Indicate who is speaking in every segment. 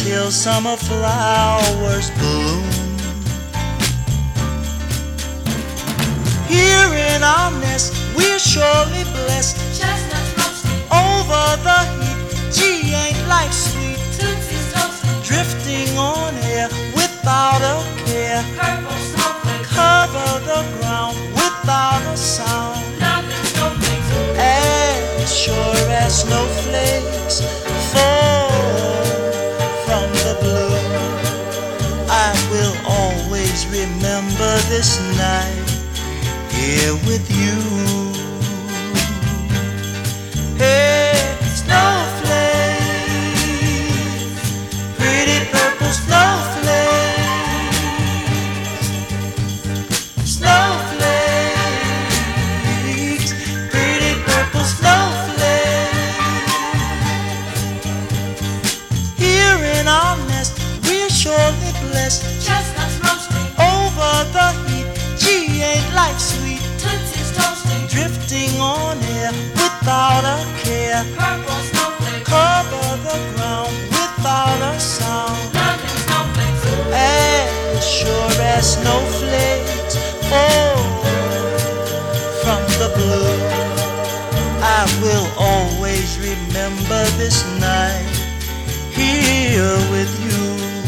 Speaker 1: till summer flowers bloom. Here in our nest, we're surely blessed.
Speaker 2: Chestnuts roasting
Speaker 1: Over the heat, gee, ain't life sweet?
Speaker 2: Tootsie's toasting
Speaker 1: Drifting on air without a care.
Speaker 2: Purple snowflakes
Speaker 1: Cover the ground without a sound.
Speaker 2: Nothing snowflakes
Speaker 1: As sure as snowflakes fall from the blue, I will always remember this night here with you. Hey, snowflakes, pretty purple snowflakes, snowflakes, pretty purple snowflakes. Here in our nest, we're surely blessed.
Speaker 2: Chestnuts roasting
Speaker 1: Over the heat, gee, ain't life sweet?
Speaker 2: Tootsie's toasting
Speaker 1: Drifting on air without a care.
Speaker 2: Purple snowflakes
Speaker 1: Cover the ground without a sound.
Speaker 2: Nothing snowflakes
Speaker 1: As sure as snowflakes fall from the blue, I will always remember this night here with you.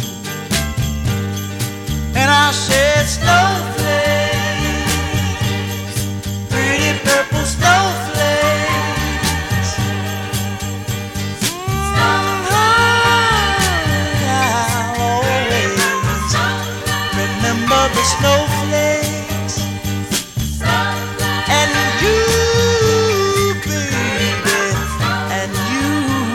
Speaker 1: And I said, snowflakes, pretty purple snowflakes, I'll always remember the snowflakes and you, baby, and you.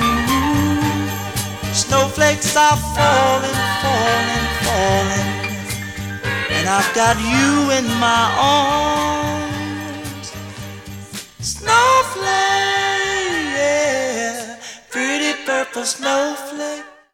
Speaker 1: Snowflakes are falling, falling, falling, and I've got you in my arms. Snowflake, yeah, pretty purple snowflake.